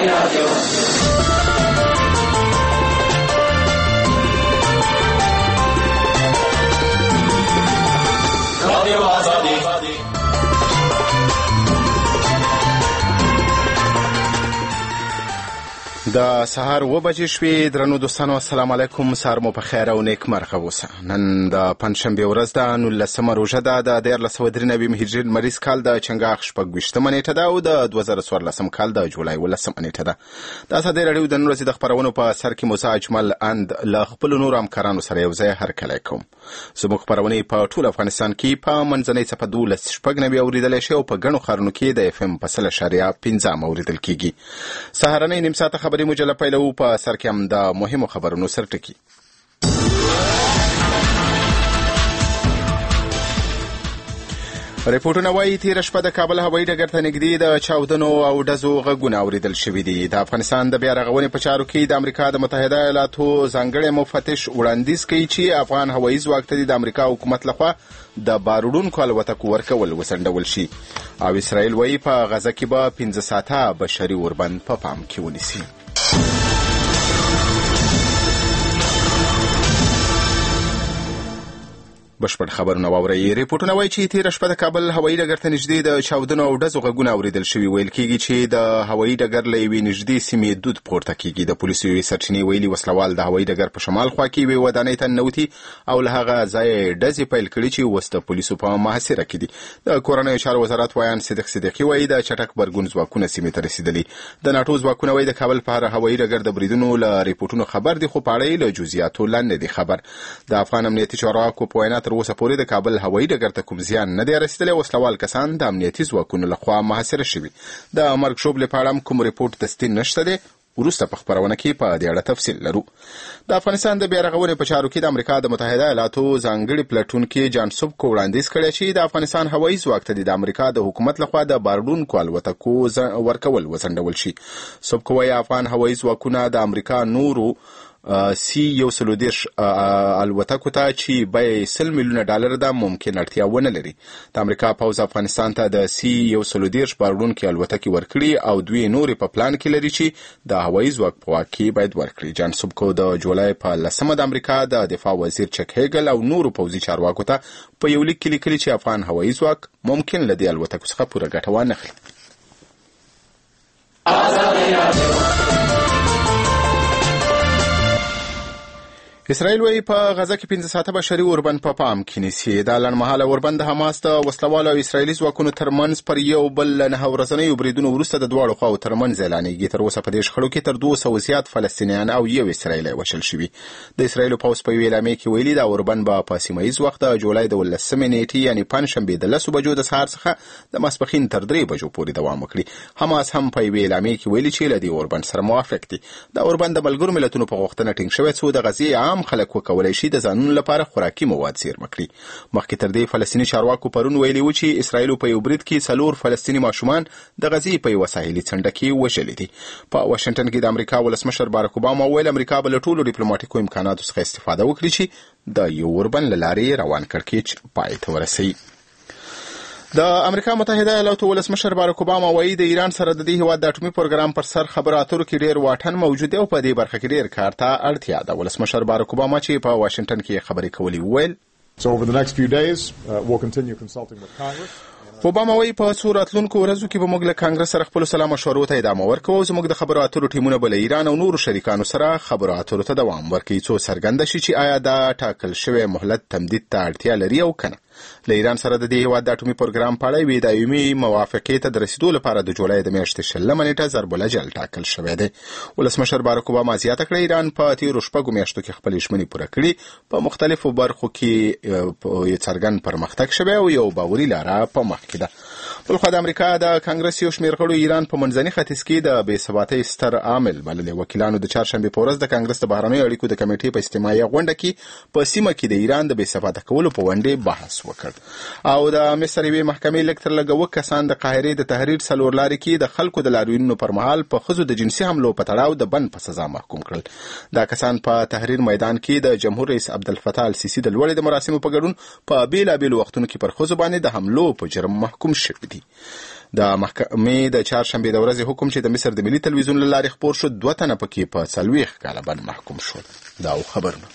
د سهار 9 بجې شوې. درنو دوستانو السلام علیکم. سهار مو په خیر او نیک مرغه اوسه. نن د پنځشنبه ورځ ده، 19 روژه ده د 1493 هجري لمریز کال د چنګاښ 26مه نیټه ده او د 2014 کال د جولای 18مه نیټه ده. د ازادۍ راډیو د نن ورځې د خبرونو په سر کې موسی اجمل اند له خپل نور همکارانو سره یو ځای هرکلی کوم. زموږ خبرونه په ټول افغانستان کې په منځنۍ څپه 12 اوریدلی شي او په ګڼو ښارونو کې د FM په 100.5 اوریدل کیږي. سهارنۍ نیم ساعته خبري مجله پیلو. په سر کې هم د مهمو خبرونو سرټکی. ریپورټونه وايي تېره شپه د کابل هوایي ډګر ته نږدې د چاودنو او ډزو غږونه اوریدل شوي دي. د افغانستان د بیا رغونې په چارو کې د امریکا د متحده ایالاتو ځانګړی مفتش وړاندیز کوي چې افغان هوایي ځواک ته د امریکا حکومت لخوا د باروړونکو الوتکو ورکول وسنډول شي او اسرائیل وايي په غزه کې به 15 ساعته بشري اوربند په پام کې ونیسي. بشپړ خبرونه واورئ. ریپورټونه وايي چې تېره شپه د کابل هوایي ډګر ته نږدې د چاودنو او ډزو غږونه اوریدل شوي. ویل کېږي چې د هوایي ډګر له یوې نږدې سیمې دود پورته کېږي. د پولیسو یوې سرچینې ویلي وسلوال د هوایي ډګر په شمال خوا کې یوې ودانۍ ته ننوتي او له هغه ځایه ډزې پیل کړي چې اوس د پولیسو په محاصره کې دي. د کورنیو چارو وزارت وایان صدیق صدیقي وايي د چټک غبرګون ځواکونه سیمې ته رسیدلي. د ناټو ځواکونه وايي د کابل په هر هوایي ډګر د بریدونو له ریپورټونو خبر دي، خو په اړه یې له جزئیاتو لاندې دي خبر. د افغان امنیتي چارواکو په وینا تر اوسه پورې د کابل هوایي ډګر ته کوم زیان نه دی رسیدلی. وسلوال کسان د امنیتي ځواکونو لخوا محاصره شوي. د مرګ شوبلې په اړه کوم ریپورټ دستي نشته دی. وروسته په خبرونه کې په دې اړه تفصیل لرو. د افغانستان د بیا رغونې په چارو کې د امریکا د متحده ایالاتو ځانګړي پلټونکي جان سوبکو وړاندیز کړی چې د افغانستان هوایي ځواک ته د امریکا د حکومت لخوا د باروړونکو الوتکو ورکول وسنډول شي. سوبکو وايي افغان هوایي ځواکونه د امریکا نورو C-130 الوتکو ته چې بیه $100 میلیونه ده ممکن اړتیا ونه لري. د امریکا پوځ افغانستان ته د C-130 باروړونکي الوتکې ورکړي او دوی نورې په پلان کې لري چې د هوایي ځواک په واک کې باید ورکړي. جان سوبکو د جولای په 10 د امریکا د دفاع وزیر چک هیګل او نورو پوځي چارواکو ته په یو لیک کې لیکلي چې افغان هوایي ځواک ممکن له دې الوتکو څخه پوره ګټه وانخلي. اسرائیل وايي په غزه کې 15 ساعته بشري اوربند په پام کې نیسي. دا لنډمهاله اوربند د حماس د وسلوالو او اسرائیلي ځواکونو ترمنځ پر یو بل 9 ورځنیو بریدونو وروسته د دواړو خواو ترمنځ اعلانېږي. تر اوسه په دې شخړو کې تر 200 زیات فلسطینیان او یو اسرائیلی وژل شوي. د اسرائیلو پوځ په یوې اعلامیې کې ویلي دا اوربند به په سیمه ییز وخت د جولای د 18مې نیټې یعنې پنجشنبې د 10 بجو د سهار څخه د ماسپښین تر 3 بجو پورې دوام وکړي. حماس هم په یوې اعلامیې کې ویلي چې له دې اوربند سره موافق دي. دا اوربند د ملګرو ملتونو په غوښتنه ټینګ شوی څو د غزې عام خلک وکولای شي د ځانونو لپاره خوراکي مواد زیرمه کړي. مخکې تر دې فلسطیني چارواکو پرون ویلي و چې اسرائیل په یو برید کې 4 فلسطیني ماشومان د غزې په یوه ساحلي څنډه کې وژلي دي. په واشنګټن کې د امریکا ولسمشر باراک اوباما ویل امریکا به له ټولو ډیپلوماټیکو امکاناتو څخه استفاده وکړي چې د یو اوربند له لارې روان کړکېچ پای ته ورسوي. د امریکا متحده ایالاتو ولسمشر باراک اوباما وايي د ایران سره د دې هیواد د اټومي پروګرام پر سر خبرو اترو کې ډېر واټن موجود دی او په دې برخه کې ډېر کار ته اړتیا ده. ولسمشر باراک اوباما چې په واشنګټن کې خبرې کولې ویل اوباما وايي په څو راتلونکو ورځو کې به موږ له کانګرس سره خپل سلا مشورو ته ادامه ورکوو. زموږ د خبرو اترو ټیمونه به له ایران او نورو شریکانو سره خبرو اترو ته دوام ورکوي څو څرګنده شي چې آیا دا ټاکل شوی مهلت تمدید ته اړتیا لري او کنه. له ایران سره د دې هیواد د اټومي پروګرام په اړه یوې دایمي موافقې ته د رسیدو لپاره د جولای د میاشتې 20 نیټه ضرب الاجل ټاکل شوی دی. ولسمشر باراک اوباما زیاته کړه ایران په تیرو 6 میاشتو کې خپل ژمنې پوره کړي. په مختلفو برخو کې یې څرګند پرمختګ شوی او یو باوري لاره په مخ کې ده. بلخوا د امریکا د کانګرس یو شمېر غړو ایران په منځني ختیځ کې د بې ثباتۍ ستر عامل بللی. وکیلانو د چهارشنبې په ورځ د کانګرس د بهرنیو اړیکو د کمیټې په اجتماعي غونډه کې په سیمه کې د ایران د بې ثباته کولو په ونډې بحث وکړ. او د مصر یوې محکمې لږ تر لږه 9 کسان د قاهرې د تحریر څلور لارې کې د خلکو د لاریونونو پر مهال په ښځو د جنسي حملو په تړاو د بند په سزا محکوم کړل. دا کسان په تحریر میدان کې د جمهور رئیس عبدالفتاح السیسی د لوړې د مراسمو په ګډون په بیلابیلو وختونو کې پر ښځو باندې د حملو په جرم محکوم شوي دي. د محکمې د چهارشنبې د ورځې حکم چې د مصر د ملي تلویزیون له لارې خپور شو 2 تنه پکې په 40 کاله باندې محکوم شول. دا خبرونه.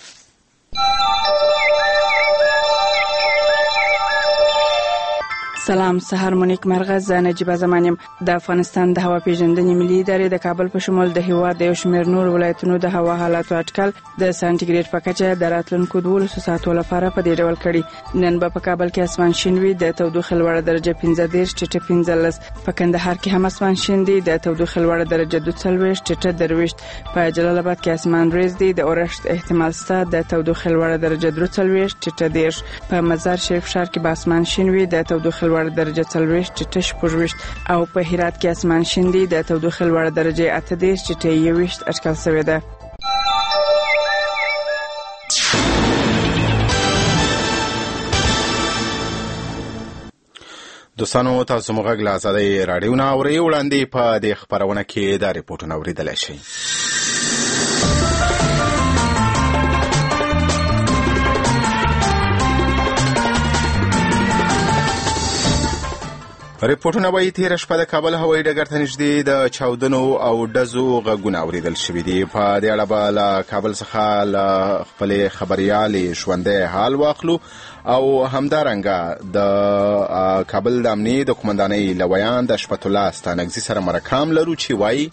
سلام، سهار مونیک مرغه، زه نجیبه زمانیم. د افغانستان د هوا پیژندنې ملي ادارې د کابل په شمول د هیواد د یو شمېر نور ولایتونو د هوا حالاتو اټکل د سانتیګریډ په کچه د راتلونکو 12 ساعتو لپاره په دې ډول کړي. نن به په کابل کې اسمان شین وي، د تودوخې لوړه درجه 15 ټیټه 15. په کندهار کې هم اسمان شین دی، د تودوخې لوړه درجه 42 ټیټه 23. په جلال آباد کې اسمان ریز دی، د اورښت احتمال شته، د تودوخې لوړه درجه 43 ټیټه 10. په مزار شریف ښار کې به اسمان شین وي، د تودوخې لوړه درجه 40 ټیټه 14. او په هرات کې اسمان شین دی، د تودوخې لوړه درجه 18 ټیټه 21 اټکل شوې ده. دوستانو، تاسو موږ غږ له آزادۍ راډیو نه اورئ. وړاندې په دې خبرونه کې دا ریپورټونه اوریدلای شئ. ریپورټونه وايي تېره شپه د کابل هوایي ډګر ته نږدې د چاودنو او ډزو غږونه اوریدل شوي دي. په دې اړه به له کابل څخه له خپلې خبریالې ژوندی حال واخلو او همدارنګه د کابل د امنیې د قومندانۍ له ویان د اشفت الله ستانکزي سره مرکه لرو چې وایي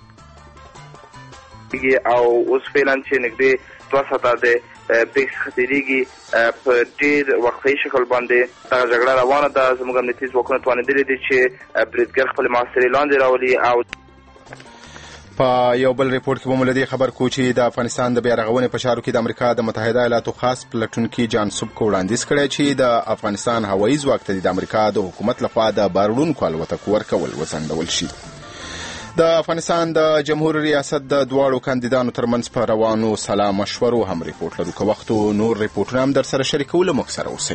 او اوس فعلا چې نږدې 2 ساعته د پیښ خطرېږي په ډېر وقفه‌یي شکل باندې دا جګړه روانه ده. زموږ امنیتي ځواکونه توانېدلي دي چې بریدګر خپل محاصرې لاندې راولي. او په یو بل ریپورت کې به مو له دې خبر کوو چې د افغانستان د بیارغونې په چارو کې د امریکا د متحده ایالاتو خاص پلټونکي جان سوبک وړاندیز کړی چې د افغانستان هوایي ځواک ته د امریکا د حکومت لخوا د بارونکو الوتکو ورکول وځنډول شي. د افغانستان د جمهور ریاست د دواړو کاندیدانو ترمنځ په روانو سلا مشورو هم ریپورت لرو. که وخت نور ریپورټونه هم در سره شریکول موږ سره اوسئ.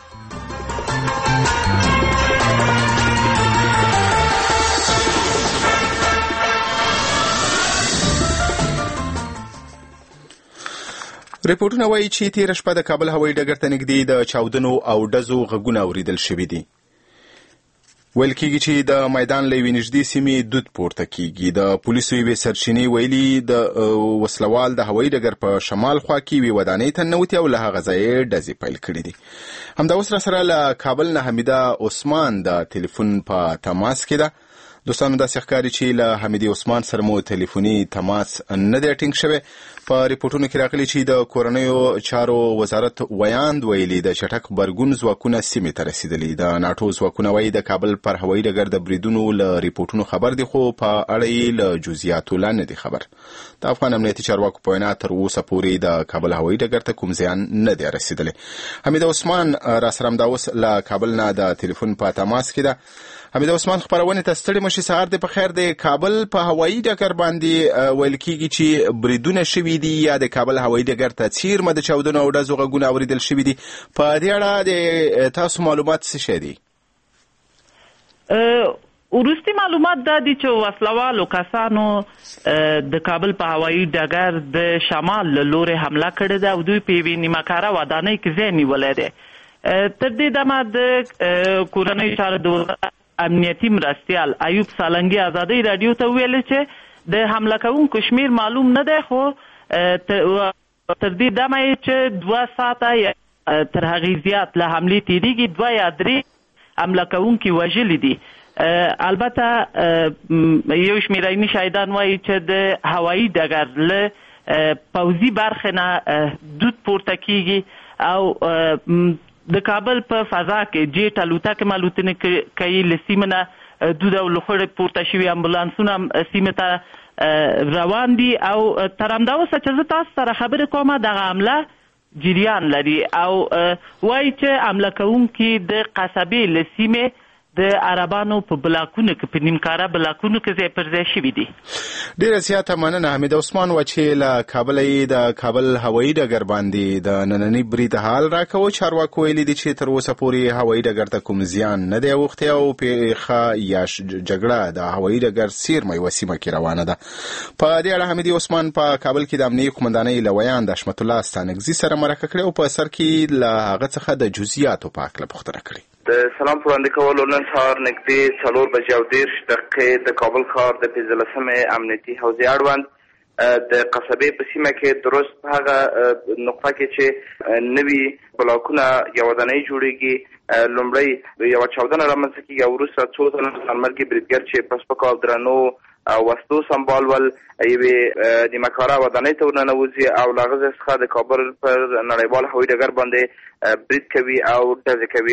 ریپورټونه وایي چې تېره شپه د کابل هوایي ډګر ته نږدې د چاودنو او ډزو غږونه اوریدل شوي دي. ویل کېږي چې د میدان له یوې نږدې سیمې دود پورته کېږي. د پولیسو یوې سرچینې ویلي د وسلوال د هوایي ډګر په شمال خوا کې یوې ودانۍ ته ننوتي او له هغه ځایه ډزې پیل کړي دي. همدا اوس راسره له کابل نه حمیده عثمان د ټلیفون په تماس کې ده. دوستانو، داسې ښکاري چې له حمیدې عثمان سره مو ټلیفوني تماس نه دی ټینګ شوی. په ریپورټونو کې راغلي چې د کورنیو چارو وزارت ویاند ویلي د چټک غبرګون ځواکونه سیمې ته رسیدلي. د ناټو ځواکونه وایي د کابل پر هوایي ډګر د بریدونو له ریپورټونو خبر دي، خو په اړه یې له جزئیاتو لا نه دي خبر. د افغان امنیتي چارواکو په وینا تر اوسه پورې د کابل هوایي ډګر ته کوم زیان نه دی رسیدلی. حمیده عثمان راسره همدا اوس له کابل نه د ټلیفون په تماس کې ده. حمیده عثمان، خبرونه ته ستړي مشي. سهار دې په خیر. د کابل په هوایي ډګر باندې ویل کېږي چې بریدونه شوي دي یا د کابل هوایي ډګر ته څیرمه د چاودنو او ډزو غږونه اوریدل شوي دي. په دې اړه د تاسو معلومات څه شي دي؟ وروستي معلومات دا دي چې وسلوالو کسانو د کابل په هوایي ډګر د شمال له لورې حمله کړې ده او دوی په یوې نیمهکاره ودانۍ کې ځای نیولی دی. تر دې دمه د کورنیو چارو د امنیتي مرستیال ایوب سالنګي آزادۍ رادیو ته ویل چې د حمله کوونکو شمیر معلوم نه دی، خو تر دې دمه چې 2 ساعته تر هغې زیات له حملې تېرېږي 2 یا 3 حمله کوونکي وژلي دي. البته یو شمېر عیني شاهدان وایي چې د هوایي ډګر له پوځي برخې نه دود پورته کېږي او د کابل په فضا کې جیټ الوتکې الوتنې کوي. له سیمې نه دود او لوخړې پورته شوي امبولانسونه سیمې ته روان دي او تر همدا اوسه چې زه تاسو سره خبرې کوم دغه حمله جریان لري او وایي چې حمله کوونکي د قصبې له سیمې د عربانو په بلاکونو کې په نیمکاره بلاکونو کې ځای پر ځای شوي دي. ډېره زیاته مننه حمیده عثمان. و چې له کابله یې د کابل هوایي ډګر باندې د ننني برید حال راکوه. چارواکو ویلي دي چې تر اوسه پورې هوایي ډګر ته کوم زیان نه دی اوښتی او پیښه یا جګړه د هوایي ډګر څیرمه یوه سیمه کې روانه ده. په دې اړه حمیدې عثمان په کابل کې د امنیې قومندانۍ له ویان د اشمت الله ستانکزي سره مرکه کړې او په سر کې له هغه څخه د جزئیاتو په هکله پوښتنه کړې. د سلام وړاندې کولو نن سهار نږدې 4:30 د کابل ښار د 15مې امنیتي حوزې اړوند د قصبې په سیمه کې درست په هغه نقطه کې چې نوي بلاکونه یا ودانۍ جوړېږي لومړی یوه چاودنه رامنځته کېږي او وروسته څو تنه ځانمرګي بریدګر چې په سپکو او درنو وسلو سمبال ول یوې نیمه کاره ودانۍ ته ورننوځي او له هغه ځای څخه د کابل پر نړیوال هوایي ډګر باندې برید کوي او ډزې کوي.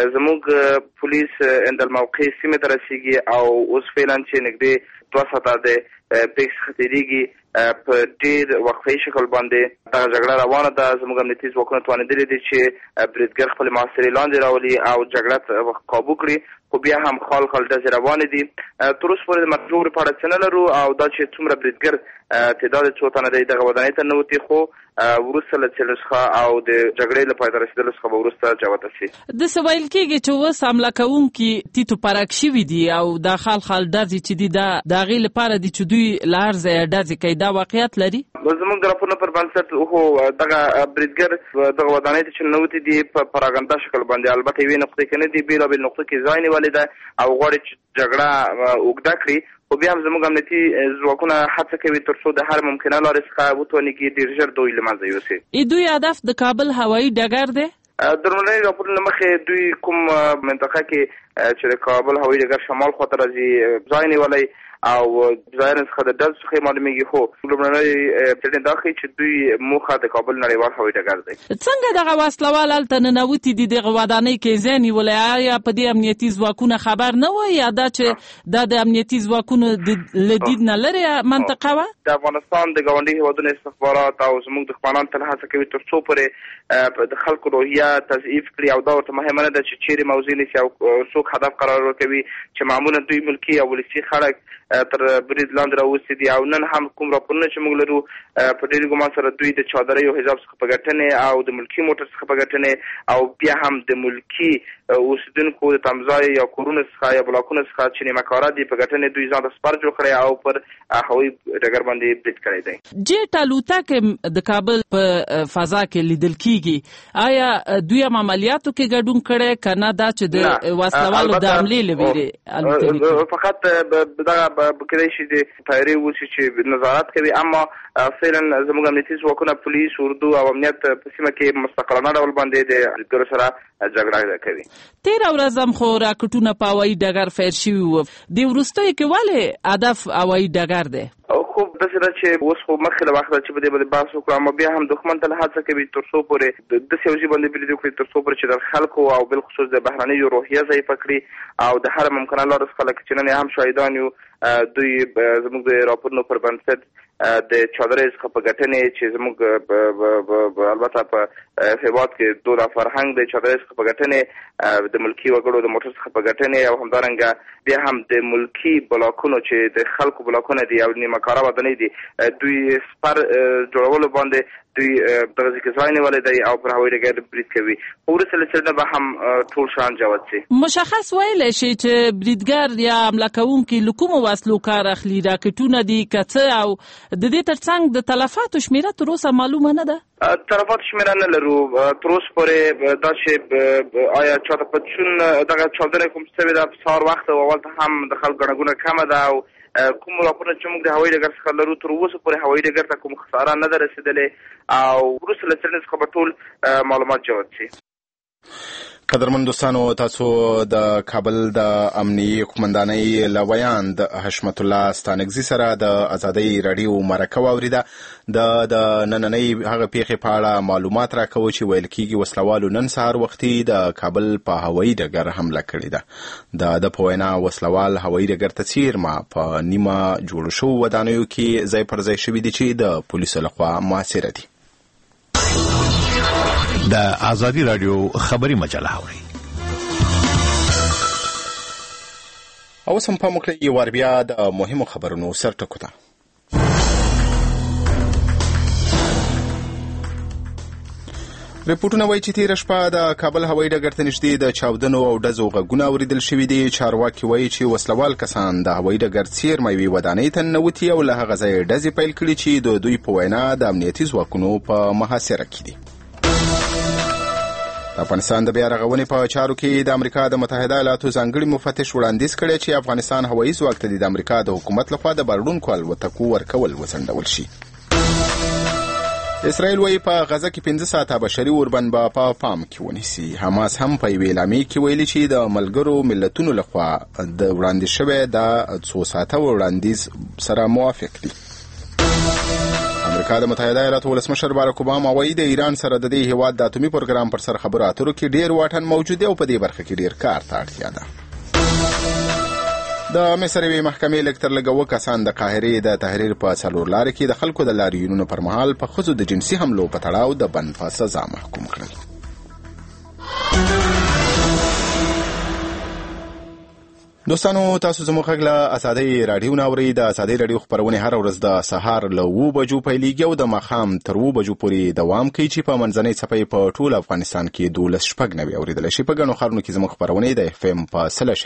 زموږ پولیس اندالموقع سیمې ته رسیږي او اوس فعلا چې نږدې 2 ساعته د پیکس څخه تېرېږي په ډېر وقفه‌یي شکل باندې دغه جګړه روانه ده. زموږ امنیتي ځواکونه توانېدلي دي چې بریدګر خپلې محاصرې لاندې راولي او جګړه قابو کړي، خو بیا هم خال ډزې روانې دي. تر اوسه پورې د مرګ ژوبلې په اړه څه نه لرو او دا چې څومره بریدګر تعداد څو تنه دی دغه ودانۍ ته ننوتي، خو وروسته له څېړنو څخه او د جګړې له پای ته رسېدلو څخه به وروسته جوته شي. داسې ویل کېږي چې اوس حمله کوونکي تیتو پرک شوي دي او دا خال ډزې چې دي د هغې لپاره دي چې دوی له هر ځایه ډزې کوي. دا واقعیت لري؟ زموږ د راپورونو پر بنسټ خو دغه بریدګر دغه ودانۍ ته چې ننوتي دي په پراګنده شکل باندې، البته یوې نقطې کې نه دي، بېلابېل نقطو کې ځای نیولې ده او غواړي چې جګړه اوږده کړي، خو بیا هم زموږ امنیتي ځواکونه هڅه کوي تر څو د هر ممکنه لارې څخه وتوانېږي ډېر ژر دوی له منځه یوسي. دوی هدف د کابل هوایي ډګر دی؟ د لومړني راپورونو مخې دوی کوم منطقه کې چې د کابل هوایي ډګر شمال خواته راځي ځای نیولی او ظاهرا څخه د ډز څخه معلومیږي، خو لومړنۍ څېړنې دا ښیي چې دوی موخه د کابل نړیوال هوایي ډګر دی. څنګه دغه وسلوال هلته ننوتي دي دغه ودانۍ کې ځای نیولی؟ آیا په دې امنیتي ځواکونه خبر نه وه یا دا چې دا د امنیتي ځواکونو له دید نه لرې منطقه وه؟ د افغانستان د ګاونډي هېوادونو استخبارات او زموږ دښمنان تل هڅه کوي تر څو پورې د خلکو روحیه تضعیف کړي او دا ورته مهمه نه ده چې چیرې موضوع نیسي او څوک هدف قرار ورکوي، چې معمولا دوی ملکي او ولسي خلک تر برید لاندې راوستي دي. او نن هم کوم راپورونه چې موږ لرو په ډېر ګمان سره دوی د چادرۍ او حجاب څخه په ګټنې او د ملکي موټر څخه په ګټنې او بیا هم د ملکي اوسیدونکو د تمځای یا کورونو څخه یا بلاکونو څخه چې نیمه کاره دي په ګټنې دوی ځان ته سپر جوړ کړی او پر هوایي ډګر باندې برید کړی دی. جیټ الوتکې د کابل په فضا کې لیدل کېږي، آیا دوی هم عملیاتو کې ګډون کړی که نه دا چې د وسلوالو د حملې له ویرې؟ فقط دغه کېدای شي د طیارې اوسي چې نظارت کوي، اما فعلا زموږ امنیتي ځواکونه پولیس، اردو او امنیت په سیمه کې مستقلانه ډول باندې د بریدګرو سره جګړه کوي. تېره ورځ هم خو راکټونه په هوایي ډګر فیر شوي وو، د وروستیو کې ولې هدف هوایي ډګر دی؟ خو داسې ده چې اوس خو مخکې له وخته چې په دې باندې بحث وکړو، اما بیا هم دښمن تل هڅه کوي تر څو پورې داسې یو ځای باندې برید وکړي تر څو پورې چې د خلکو او بالخصوص د بهرنیو روحیه ضعیفه کړي او د هر ممکنه لارې څخه لکه چې نن هم شاهدان یو دوی زموږ د راپورونو پر بنسټ د چادرۍ څخه په ګټنې چې زموږ البته په هېواد کې دود او فرهنګ د چادرۍ څخه په ګټنې د ملکي وګړو د موټر څخه په ګټنې او همدارنګه بیا هم د ملکي بلاکونو چې د خلکو بلاکونه دي او نیمه کاره ودانۍ دي دوی سپر جوړولو باندې دوی دغه ځای کې ځای نیولی دی او پر هوایي ډګر برید کوي. خو وروسته له څېړنې به هم ټول شیان جوت شي. مشخص ویلی شي چې بریدګر یا حمله کوونکي له کومو وسلو کار اخلي؟ راکټونه دي که څه؟ او د دې تر څنګ د تلفاتو شمېره تر اوسه معلومه نه ده؟ تلفاتو شمېره نه لرو تر اوسه پورې. دا چې آیا چاته په چون دغه چاودنه کوم شوې ده په سهار وخت او اول ته هم د خلکو ګڼه ګوڼه کمه ده او کوم راپورونه چې موږ د هوایي ډګر څخه لرو تر اوسه پورې هوایي ډګر ته کوم خساره نه ده رسېدلې او وروسته له څېړنې څخه به ټول معلومات جوت شي. قدرمن دوستانو، تاسو د کابل د امنیي قومندانۍ له ویاند حشمت الله ستانکزي سره د ازادۍ راډیو مرکه واوریده. د نننۍ هغه پیښې په اړه معلومات راکوو چې ویل کېږي وسلوالو نن سهار وختي د کابل په هوایي ډګر حمله کړې ده. د په وینا وسلوال هوایي ډګر ته څیرمه په نیمه جوړو شوو ودانیو کې ځای پر ځای شوي دي چې د پولیسو لخوا محاصره دي. د ازادي راډیو خبري مجله اوري. اوس هم په مکلې یو ور بیا د مهمو خبرونو سرټکو ته. ریپورټونه وایي چې تېره شپه د کابل هوایي ډګر ته نږدې د چاودنو او ډزو غږونه اورېدل شوي دي. چارواکي وایي چې وسلوال کسان د هوایي ډګر څیرمه یوې ودانۍ ته ننوتي او له هغه ځایه ډزې پیل کړي چې د دوی په وینا د امنیتي ځواکونو په محاصره کې دي. افغانستان د بیا رغونې په چارو کې د امریکا د متحده ایالاتو ځانګړي مفتش وړاندیز کړی چې افغانستان هوایي ځواک ته د امریکا د حکومت لخوا د بارډونکو الوتکو ورکول وځنډول شي. اسرائیل وايي په غزه کې 15 ساعته بشري اوربند به په پام کې ونیسي. حماس هم په یوې اعلامیه کې ویلي چې د ملګرو ملتونو لخوا د وړاندیز شوی د 2 ساعته وړاندیز سره موافق دي. امریکا د متحده ایالاتو ولسمشر باراک اوباما وايي د ایران سره د دې هیواد د اتومي پروګرام پر سر خبرو اترو کې ډیر واټن موجود دی او په دې برخه کې ډیر کار ته اړتیا ده. د مصر یوې محکمې لږ تر لږه 9 کسان د قاهرې د تحریر په څلور لارې کې د خلکو د لاریونونو پر مهال په ښځو د جنسي حملو په تړاو د بند په سزا محکوم کړل. دوستانو، تاسو زموږ غږ له ازادۍ راډیو نه اورئ. د ازادۍ راډیو خپرونې هر ورځ د سهار له 7 بجو پیلېږي او د ماښام تر 7 بجو پورې دوام کوي چې په منځنۍ څپې په ټول افغانستان کې 12.9 اوریدل شي. په ګڼو ښارونو کې زموږ خپرونې د FM په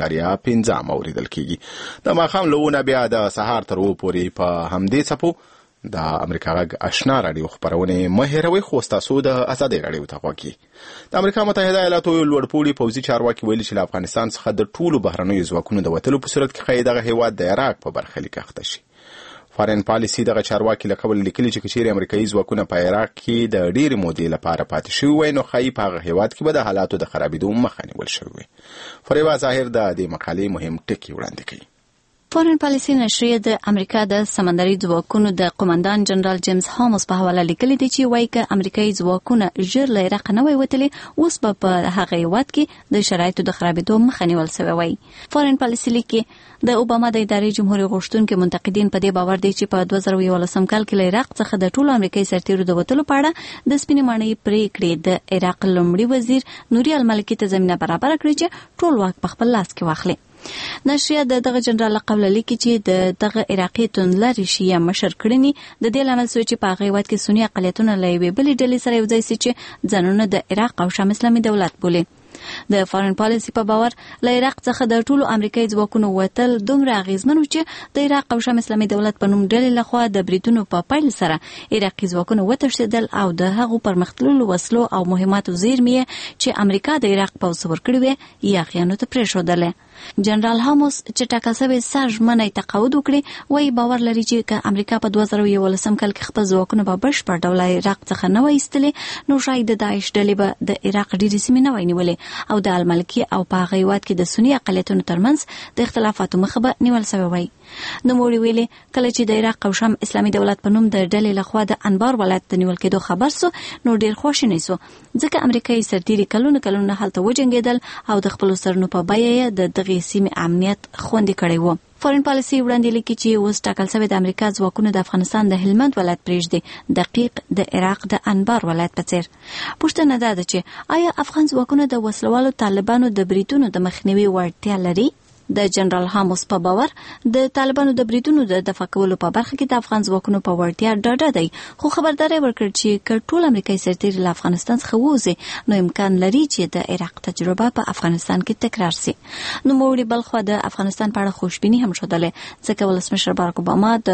0.5 اوریدل کېږي. د ماښام له 9 بیا د سهار تر 7 پورې په همدې څپو د امریکا غږ آشنا راډیو خپرونې مه هېروئ، خو ستاسو د ازادۍ راډیو ته غوږ کړئ. د امریکا متحده ایالاتو لوړپوړي پوځي چارواکي ویلي چې له افغانستان څخه د ټولو بهرنیو ځواکونو د وتلو په صورت کې ښایي دغه هیواد د عراق په برخلیک اخته شي. فارن پالیسي دغه چارواکي له قبل لیکلي چې کچېرې امریکایي ځواکونه په عراق کې د ډېرې مودې لپاره پاتې شوي وای نو ښایي په هغه هیواد کې به د حالاتو د خرابېدو مخه نیول شوې وي. فریبا ظاهر د دې مقالې مهم ټکي وړاندې کوي. فارن پالیسي نشریه د امریکا د سمندري ځواکونو د قومندان جنرال جیمز هاموس په حواله لیکلي دي چې وایي که امریکایي ځواکونه ژر له عراق نه وای وتلي، اوس به په هغه هیواد کې د شرایطو د خرابېدو مخه نیول شوې وای. فارن پالیسي لیکي د اوباما د ادارې جمهوریت غوښتونکي منتقدین په دې باور دي چې په 2011 کال کې له عراق څخه د ټولو امریکایي سرتیرو د وتلو په اړه د سپینې ماڼۍ پریکړې د عراق لومړي وزیر نوري المالکي ته زمینه برابر کړې چې ټول واک په خپل لاس کې واخلي. نشریه دغه جنرال قبل لیکي چې دغه عراقي توندلاري شیعه مشر کړنی د دې لامل شو چې په هغه وخت کې سنی اقلیتونه له یوې بلې ډلې سره یو ځای شي چې ځانونه د عراق او شام اسلامي دولت بولي. د فارن پالیسي په باور له عراق څخه د ټولو امریکایي ځواکونو وتل دومره اغیزمن و چې د عراق او شام اسلامي دولت په نوم ډلې لخوا د بریدونو په پیل سره عراقي ځواکونه وتښتېدل او د هغو پرمختللو وسلو او مهماتو زیرمې چې امریکا د عراق پوځ ورکړې وې یاغیانو ته پرېښودلې. جنرال هاموس چې ټاکل شوی سازماني تقاعد وکړي وایي باور لري چې که امریکا په 2011 کال کې خپل ځواکونه په بشپړ ډول عراق څخه نه وایستلې نو شاید د داعش ډلې به د عراق ډېرې سیمې نه وای نیولې او د الملکي او په هغه هیواد کې د سنی اقلیتونو ترمنځ د اختلافاتو مخه به نیول شوی وای. نو موږ ویلي کله چې د عراق او شام اسلامي دولت په نوم د ډلې لخوا د انبار ولایت د نیول کېدو خبر سو نو ډېر خوشاله شو ځکه امریکایي سرتیري کلونه هلته وجنګېدل او د خپل سرونو په بیه د دغه سیمې امنیت خوندي کړی و. فارن پالیسي وړاندې لیکي چې اوس ټاکل شوی د امریکا ځواکونو د افغانستان د هلمند ولایت پرېږدي دقیق د عراق د انبار ولایت په څیر. پوښتنه ده چې آیا افغان ځواکونه د وسلوالو طالبانو د بریدونو د مخنیوي وړتیا لري؟ د جنرال هاموس په باور د طالبانو د بریدونو د دفاع کولو په برخه کې د افغان ځواکونو په وړتیا ډاډه دی، خو خبرداري ورکړ چې که ټول امریکایي سرتیري له افغانستان څخه ووځي نو امکان لري چې د عراق تجربه په افغانستان کې تکرار شي. نو موږ بلخوا د افغانستان په اړه خوشبیني هم شودلې ځکه ولسمشر باراک اوباما د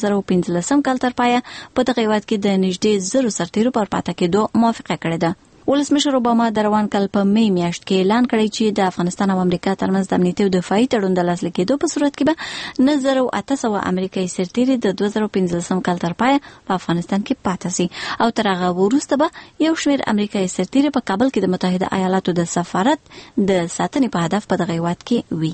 2015 کال تر پایه په دغه هیواد کې د نږدې 1000 سرتیرو پر پاتې کېدو موافقه کړې ده. ولسمشر اوباما د روان کال په می میاشت کې اعلان کړی چې د افغانستان او امریکا ترمنځ د امنیتي او دفاعي تړون د لاسلیک کېدو په صورت کې به 9800 امریکایي سرتیري د 2015 کال تر پایه په افغانستان کې پاتې شي او تر هغه وروسته به یو شمېر امریکایي سرتیري په کابل کې د متحده ایالاتو د سفارت د ساتنې په هدف په دغه هیواد کې وي.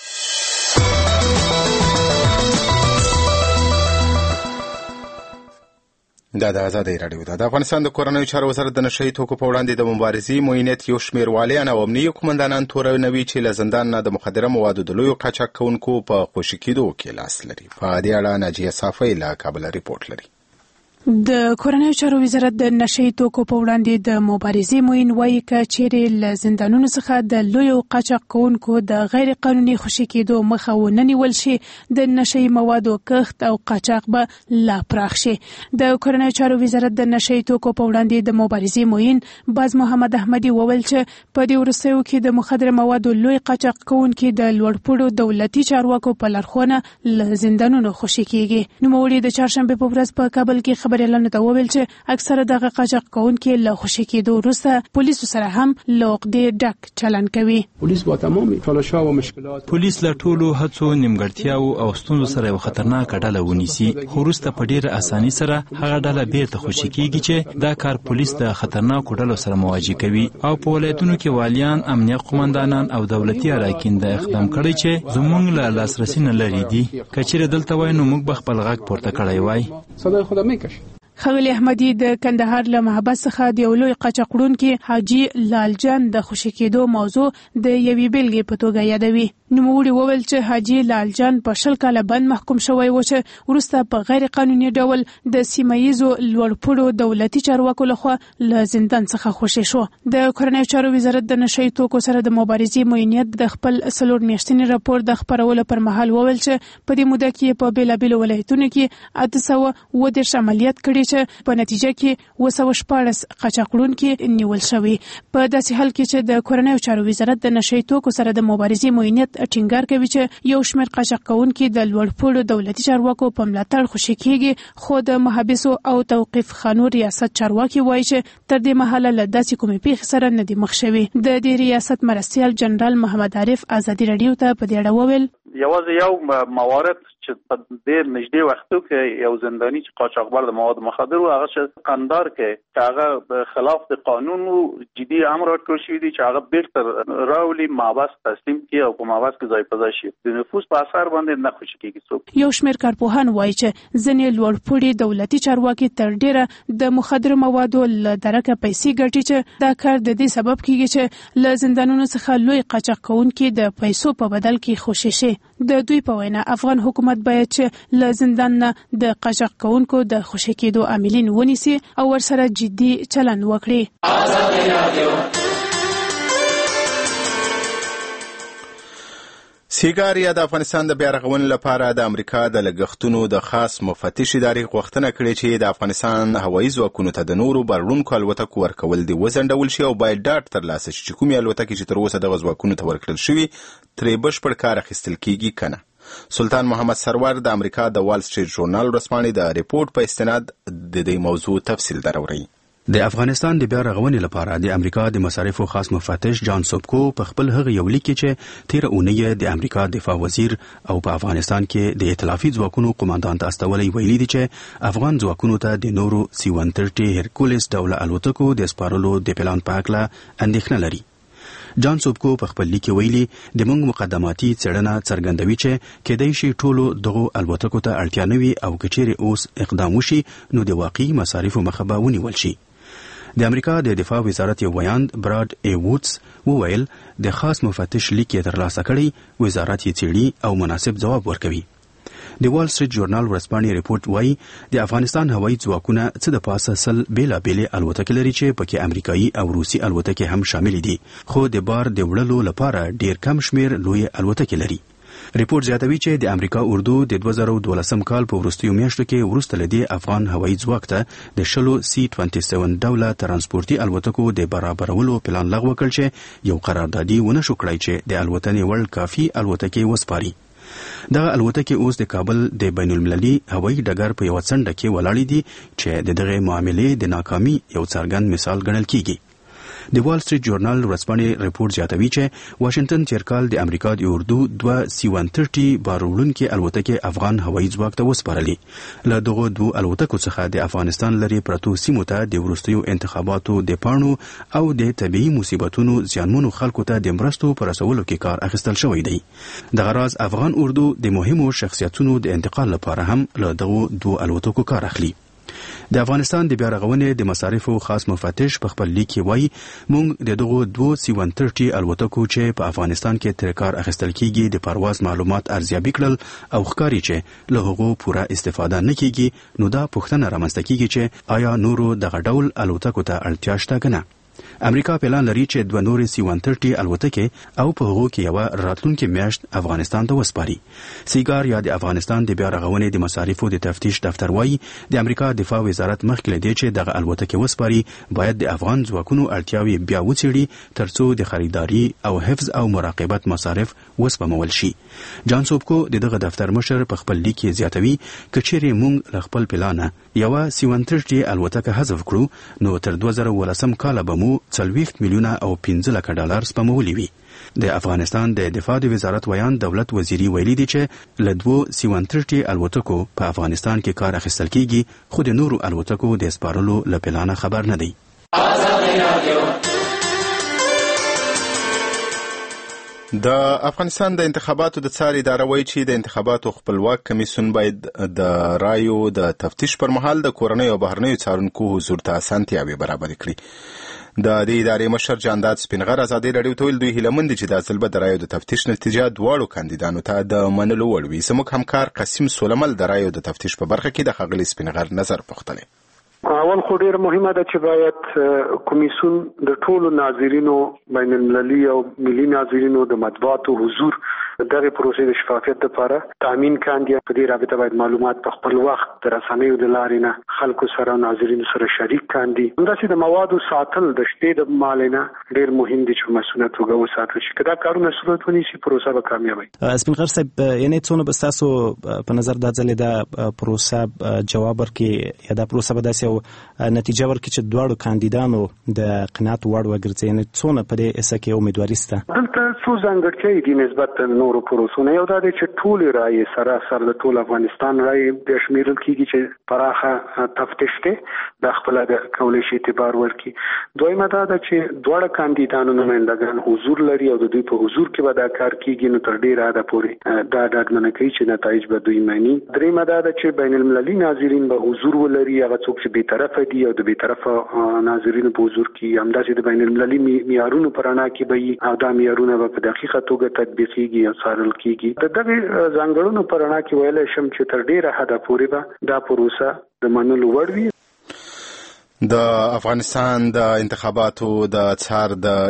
دا د ازادۍ راډیو ده. د افغانستان د کورنیو چارو وزارت د نشه یي توکو په وړاندې د مبارزې معینیت یو شمېر والیان او امنیتي قومندانان تورنوي چې له زندان نه د مخدره موادو د لویو قاچاق کوونکو په خوشي کېدو کې لاس لري. په دې اړه ناجیه صافی له کابل ریپورت لري. د کورنیو چارو وزارت د نشه یي توکو په وړاندې د مبارزې معین وایي که چیرې له زندانونو څخه د لویو قاچاق کوونکو د غیر قانوني خوشي کېدو مخه ونه نیول شي د نشه یي موادو کښت او قاچاق به لا پراخ شي. د کورنیو چارو وزارت د نشه یي توکو په وړاندې د مبارزې معین باز محمد احمدي وویل چې په دې وروستیو کې د مخدره موادو لوی قاچاق کوونکي د لوړپوړو دولتي چارواکو په لارښوونه له زندانونو خوشي کېږي. نوموړي د چهارشنبې په ورځ په کابل کې خبريالانو ته وویل چې اکثره دغه قاچاق کوونکي له خوشي کېدو وروسته پولیسو سره هم له عقدې ډک چلن کوي. پولیس له ټولو هڅو نیمګړتیاو او ستونزو سره یو خطرناک ډله ونیسي، خو وروسته په ډېره اساني سره هغه ډله بیرته خوشي کېږي چې دا کار پولیس د خطرناکو ډلو سره مواجه کوي او په ولایتونو کې والیان، امنیه قومندانان او دولتي اراکین د اقدام کړی چې زموږ له لاسرسي نه لرې دي. که چیرې دلته وای نو موږ به خپل غږ پورته کړی وای. ښاغلي احمدي د کندهار له محبس څخه د یو لوی قاچاق وړونکي حاجي لالجان د خوشي کېدو موضوع د یوې بېلګې په توګه یادوي. نوموړي وویل چې حاجي لالجان په 20 کاله بند محکوم شوی و چې وروسته په غیر قانوني ډول د سیمه‌ییزو لوړپوړو دولتي چارواکو لخوا له زندان څخه خوشي شو. د کورنیو چارو وزارت د نشئی توکو سره د مبارزې معینیت د خپل 4 میاشتنی راپور د خپرولو پر مهال وویل چې په دې موده کې په بیلابېلو ولایتونو کې 810 عملیات کړي چې په نتیجه کې 214 قاچاقړونکي نیول شوي. په داسې حال کې چې د کورنیو چارو وزارت د نشئی توکو سره د مبارزې معینیت ټینګار کوي چې یو شمېر قاچاق کوونکي د لوړپوړو دولتي چارواکو په ملاتړ خوشي کېږي، خو د محابسو او توقیف خانو ریاست چارواکي وایي چې تر دې مهاله له داسې کومې پیښې سره نه دي مخ شوي. د دې ریاست مرستیال جنرال محمد عارف ازادي رادیو ته په دې اړه وویل یوازې یو موارد چې په ډېر نږدې وختو کې یو زنداني چې قاچاقبر د مواد مخدر و هغه چې قندار کې هغه خلاف د قانون جدي امر ورکړل شوی دی چې هغه بیرته راولي محبس تسلیم کړي او په محبس کې ځای په ځای شي. د نفوس په اثر باندې نه خوشي کېږي څوک. یو شمېر کارپوهان وایي چې ځینې لوړپوړي دولتي چارواکي تر ډېره د مخدر موادو له درکه پیسې ګټي چې دا کار د دې سبب کېږي چې له زندانونو څخه لوی قاچاق کوونکي د پیسو په بدل کې خوشي شي. د دوی په وینا افغان حکومت باید چې له زندان نه د قاچاق کوونکو د خوشي کېدو عاملین ونیسي او ورسره جدي چلند وکړي. سیګار یا د افغانستان د بیا رغونې لپاره د امریکا د لګښتونو د خاص مفتش ادارې غوښتنه کړې چې د افغانستان هوایي ځواکونو ته د نورو بارونکو الوتکو ورکول دي وځنډول شي او باید ډاډ ترلاسه شي چې کومې الوتکې چې تر اوسه دغه ځواکونو ته ورکړل شوي ترې بشپړ کار اخیستل کیږي که نه. سلطان محمد سرور د امریکا د وال سټریټ ژورنال ورځپاڼې د ریپورت په استناد د دې موضوع تفصیل دراوړي. د افغانستان د بیا رغونې لپاره د امریکا د مصارفو خاص مفتش جان سوبکو په خپل هغه یو لیک چې 13 اونۍ د امریکا دفاع وزیر او په افغانستان کې د ائتلافي ځواکونو قوماندان ته استولي ویلي دي چې افغان ځواکونو ته د نورو C-130 هرکولس ډوله الوتکو د سپارلو د پلان په اړه اندېښنه لري. جان سوبکو په خپل لیک ویلي د موږ مقدماتي څېړنه څرګندوي چې کېدای شي ټولو دغو الوتکو ته اړتیا نه وي او که چیرې اوس اقدام وشي نو د واقعي مصارفو مخه به ونیول شي. د امریکا د دفاع وزارت یو ویاند براد ای وودز وویل د خاص مفتش لیک یې ترلاسه کړی، وزارت یې څېړي او مناسب ځواب ورکوي. د وال سټریټ ژورنال ورځپاڼې ریپورت وایي د افغانستان هوایي ځواکونه څه د پاسه 100 بیلابېلې الوتکې لري چې پکې امریکایي او روسي الوتکې هم شامل دي، خو د بار د وړلو لپاره ډېر کم شمیر لوی الوتکې لري. ریپورت زیاتوي چې د امریکا اردو د 2012 کال په وروستیو میاشتو کې وروسته لدی افغان هوایي ځواک ته د 10 C-27 ډوله ترانسپورتي الوتکو د برابرولو پلان لغوه کړ چې یو قراردادي ونه شو کړی چې د الوتنې وړ کافي الوتکې وسپاري. دغه الوتکې اوس د کابل د بین المللي هوایي ډګر په یو څنډه کې ولاړې دي چې د دغه معاملې د ناکامي یو څرګند مثال ګڼل کیږي. د وال سټریټ ژورنال ورځپاڼې ریپورت زیاتوي چې واشنگټن تیر کال د امریکا د اردو 2 C-130 باروړونکې الوتکې افغان هوایي ځواک ته وسپارلې. له دغو 2 الوتکو څخه د افغانستان لري پرتو سیمو ته د وروستیو انتخاباتو د پاڼو او د طبيعي مصیبتونو زیانمنو خلکو ته د مرستو پر رسولو کې کار اخیستل شوی دی. دغه راز افغان اردو د مهمو شخصیتونو د انتقال لپاره هم له دغو 2 الوتکو کار اخلي. د افغانستان د بیا رغونې د مصارفو خاص مفتش په خپل لیک کې وایي موږ د دغو 2 C-130 الوتکو چې په افغانستان کې تر کار اخیستل کیږي د پرواز معلومات ارزیابي کړل او ښکاري چې له هغو پوره استفاده نه کیږي، نو دا پوښتنه رامنځته کیږي چې آیا نورو دغه ډول الوتکو ته اړتیا شته که نه. امریکا پلان لري چې 2 نورې C-130 الوتکې او په هغو کې یو راتلونکي میاشت افغانستان ته وسپاري. سیګار یا د افغانستان د بیا رغونې د مصارفو د تفتیش دفتر وايي د امریکا دفاع وزارت مخکې لدی چې دغه الوتکې وسپاري باید د افغان ځواکونو اړتیاوې بیا وڅېړي ترڅو د خریداري او حفظ او مراقبت مصارف وسپمول شي. جان سوبکو دغه دفتر مشر په خپل لیک کې زیاتوي کچېرې موږ له خپل پلانه یو C-130 الوتکه حذف کړو نو تر 2018 کال به مو 40 میلیونه او 15 لک ډالر سپمولي وي. د افغانستان د دفاع د وزارت ویان دولت وزیری ویلي دی چې له 2 C-130 الوتکو په افغانستان کې کار اخیستل کیږي خو د نورو الوتکو د سپارلو له پلانه خبر نه دی. د افغانستان د انتخاباتو د څار اداره وایي چې د انتخاباتو خپلواک کمیسیون باید د رایو د تفتیش پر مهال د کورنیو او بهرنیو څارونکو حضور ته اسانتیاوې برابر کړي. د دې ادارې مشر جانداد سپینغر ازادي راډیو ته ویل دوی هیله مند دي چې د ځل به د رایو د تفتیش نتیجه دواړو کاندیدانو ته د منلو وړ وي. زموږ همکار قاسم سولمل د رایو د تفتیش په برخه کې د ښاغلي سپینغر نظر پوښتلی. اول خو ډیر مهمه ده چې باید کمیسیون د ټولو ناظرینو بین المللي او ملي ناظرینو د مطبوعاتو حضور دغه پروسې د شفافیت لپاره تامین کاندي. په دې رابطه باید معلومات په خپل وخت د رسنیو د لارې نه خلکو سره او ناظرینو سره شریک کاندي. همداسې د موادو ساتل د شپې د مالینه ډیر مهم دي چې مسؤلیت توګه وساتل شي. کدا کارونه صورت ونیسي پروسه به کامیابه وي. سپینغر صاحب یعنی څونه به تاسو په نظر د ځلې د پروسه جواب ورکړي یا د پروسه به داسې نتیجه ورکړي چې دواړو کاندیدانو د قناعت وړ وګرځي. یعنی څونه په دې اسه کې امیدواري شته؟ دلته څو ځانګړتیاوې دي نسبت نورو پروسونو. یو دا دی چې ټول رایې سره د ټول افغانستان رایې د شمیرل کیږي چې پراخه تفتیش کې د خپل د کولای شي اعتبار ورکړي. دویمه دا ده چې دواړه کاندیدانو نمائندگان حضور لري او د دوی په حضور کې به دا کار کیږي نو تر ډیره حده پورې دا ډاډمنه کوي چې نتایج به دوی معنی. دریمه دا ده چې بین المللي ناظرین به حضور ولري. هغه څوک چې بی‌طرفه دي او د بی‌طرفه ناظرینو په حضور کې همداسې د بین المللي معیارونو پر اړه کې به او دا معیارونه به په دقیقه توګه تطبیقيږي او څارل کیږي. د دغه ځانګړنو پر اړه کې ویل شم چې تر ډیره حده پورې به دا پروسه د منلو وړ وي. د افغانستان د انتخاباتو د څار د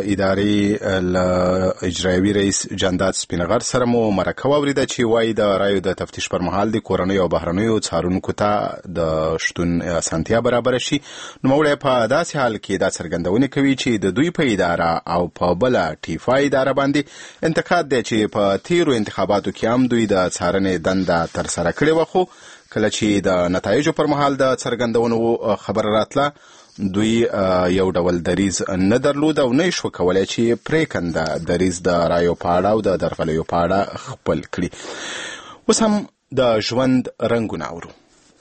ادارې اجرایوي رئیس جانداد سپینغر سره مو مرکه واوریده چې وایي د رایو د تفتیش پر مهال د کورنیو او بهرنیو څارونکو ته د شتون اسانتیا برابر شي. نوموړی په داسې حال کې دا څرګندونه کوي چې د دوی په اداره او په بل ټیفا اداره باندې انتقاد دی چې په تیرو انتخاباتو کې هم دوی د څارنې دنده تر سره کړې وه خو کله چې د نتایجو پر مهال د څرګندونو خبر راتله دوی یو ډول دریز نه درلود او نه شو کولای چې پریکنده دریز د رایو په اړه او د درغلیو په اړه خپل کړي. اوس هم د ژوند رنګونه اورو.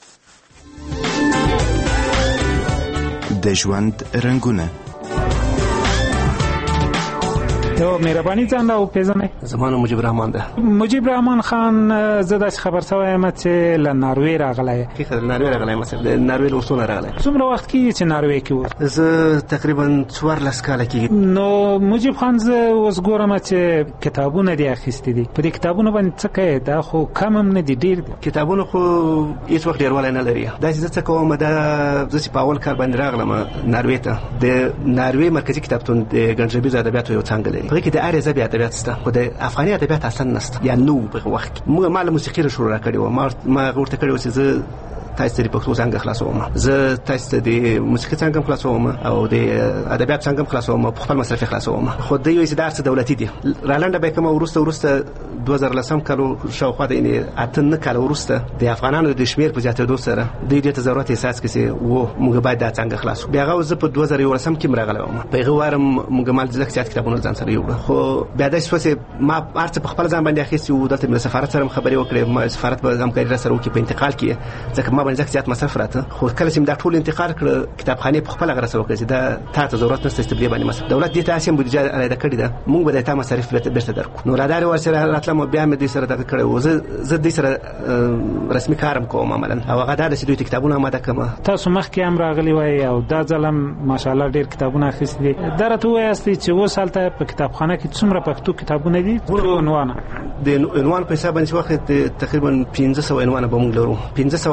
د ژوند رنګونه یو مهرباني ځان او پیژنې. زمانه مجيب رحمان ده. مجيب رحمان خان زه د خبر سوی یم چې له ناروې راغلی. کیخه ناروې راغلی مثلا د ناروې له وسونه راغلی. څومره وخت کې چې ناروې کې و؟ زه تقریبا 14 کال کې. نو مجيب خان زه اوس ګورم چې کتابونه دي اخیستي دي. په دې کتابونو باندې څه کوي؟ دا خو کم هم نه دي ډیر دي. کتابونه خو هیڅ وخت ډیر ولای نه لري. دا چې څه کوم دا زه په اول کال باندې راغلم ناروې ته. د ناروې مرکزی کتابتون د ګنجبیز ادبیاتو یو څنګه لري. په کې د ارزه بیا ادبیات سته خو د افغاني ادبیات اصلا نشته یا نو په وخت موږ مال موسیقي شروع کړو ما ورته کړو چې زه تاسو د پښتو څنګه خلاصوم. زه تاسو د موسیقي څنګه خلاصوم او د ادبیات څنګه خلاصوم په خپل مصرف خلاصوم. خو د یو ادارې دولتي دي رالنده به کوم ورسته 2010 کال شاوخوا د اته نه کال ورسته د افغانانو د شمیر په زیاتېدو سره د دې ته ضرورت احساس کړي وو موږ باید دا څنګه خلاصو. بیا غو زه په 2010 کې مرغلم په غوارم موږ مال ځکه چې کتابونه ځان سره یو خو بیا د سوسه ما ارڅ په خپل ځان باندې اخیستي وو د سفارت سره خبرې وکړې. ما سفارت به همکاري سره وکړي په انتقال کې ځکه ما باندې زیات مصرف راته خو کله چې دا ټول انتقال کړ کتابخانه په خپل غره سره وکړي دا ته ضرورت نشته چې بیا باندې مصرف دولت دې ته اسیم بودیجه اړه کړی دا موږ به ته مصرف بیرته درکو. نو رادار ورسره راتلم بیا مې دې سره دا کړی و زه دې سره رسمي کارم کوم عملاً او هغه دا چې دوی کتابونه ماده کوم. تاسو مخکې هم راغلی وای او دا ځلم ماشاءالله ډیر کتابونه اخیستي. درته وایستي چې وسالته په کتابخانه کې څومره پښتو کتابونه دي؟ عنوان د عنوان په حساب باندې وخت تقریبا 1500 عنوان به موږ لرو. 1500 عنوان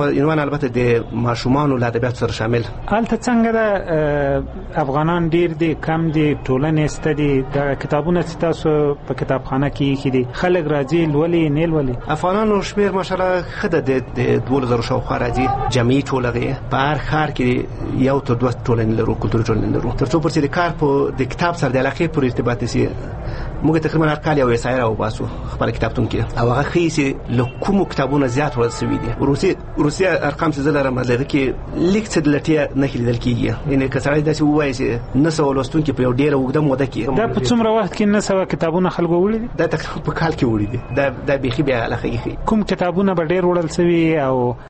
البته د ماشومان له ادبیات سره شامل. البته څنګه د افغانان ډیر دي کم دي ټولنې ستدي د کتابونو تاسو په کتابخانه کې دي خلک راځي ولې نه ولې افغانانو شمیر ماشاءالله خده د 2000 شاوخوا راځي جمعي ټولغه په هر ښار کې یو تر دوه ټولنې لرو کلتوري ټولنې لرو ترڅو پر چې کار په د کتاب سره د علاقې پر ارتباط شي. موږ تقریبا هر کال یو وسایل او باسو خپل کتابتون کې او هغه خېسي له کوم کتابونو زیات ورسوي دي. روسي ارقام څه زلره مزه کې لیک څه دلته نه کېدل کېږي ان کسړی داسې وایي چې نه سو لوستون کې په یو ډیره وګړه موده کې دا په څومره وخت کې نه سو کتابونه خلکو وړي دا تقریبا په کال کې وړي دي. دا بيخي بیا علاقه کې کوم کتابونه به ډیر وړل سوي او